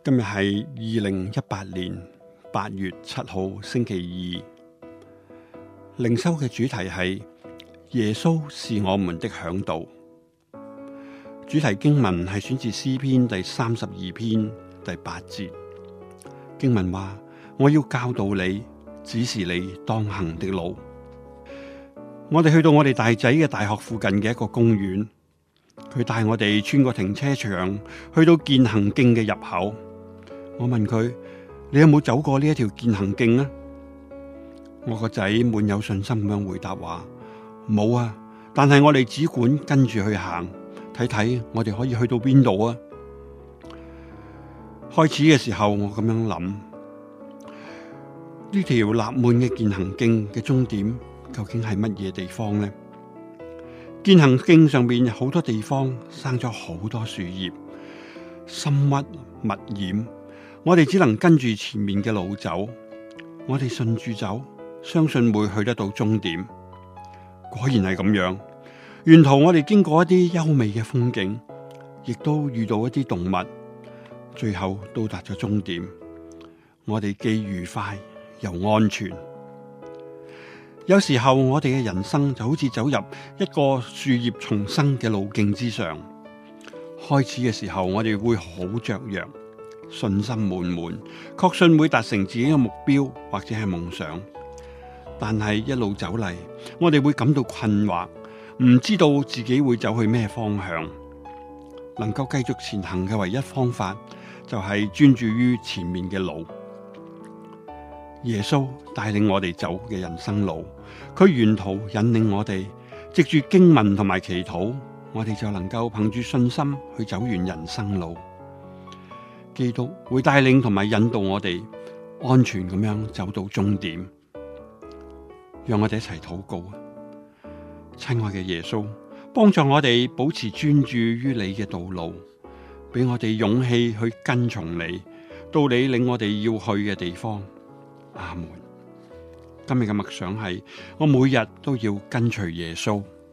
今日係2018年8月7號星期二，靈修嘅主題係耶穌是我們的嚮導。主題經文係選自詩篇第32篇第8節。經文話：我要教導你，指示你當行的路。我哋去到我哋大仔嘅大學附近嘅一個公園，佢帶我哋穿過停車場，去到健行徑嘅入口。我問佢：你有冇走過呢一條健行徑啊？我個仔滿有信心咁樣回答話：冇啊，但係我哋只管跟住去行，睇睇我哋可以去到邊度啊。開始嘅時候我咁樣諗，呢條立滿嘅健行徑嘅終點究竟係乜嘢地方呢？健行徑上邊好多地方生咗好多樹葉，深鬱密掩，我哋只能跟住前面嘅路走。我哋順住走，相信會去得到終點。果然係咁樣，沿途我哋經過一啲優美嘅風景，亦都遇到一啲動物，最後到達咗終點。我哋既愉快又安全。有時候我哋嘅人生就好似走入一個樹葉叢生嘅路徑之上。開始嘅時候我哋會好雀躍，信心滿滿，確信會達成自己嘅目標或者係夢想。但係一路走嚟，我哋會感到困惑，唔知道自己會走去咩方向。能夠繼續前行嘅唯一方法，就係專注於前面嘅路。耶穌帶領我哋走嘅人生路，佢沿途引領我哋，藉住經文同埋祈禱，我哋就能夠憑住信心去走完人生路。基督會帶領同埋引導我哋安全咁樣走到終點。讓我哋一齊禱告啊！親愛嘅耶穌，幫助我哋保持專注於你嘅道路，俾我哋勇氣去跟從你，到你領我哋要去嘅地方。阿門。今日嘅默想係：我每日都要跟隨耶穌。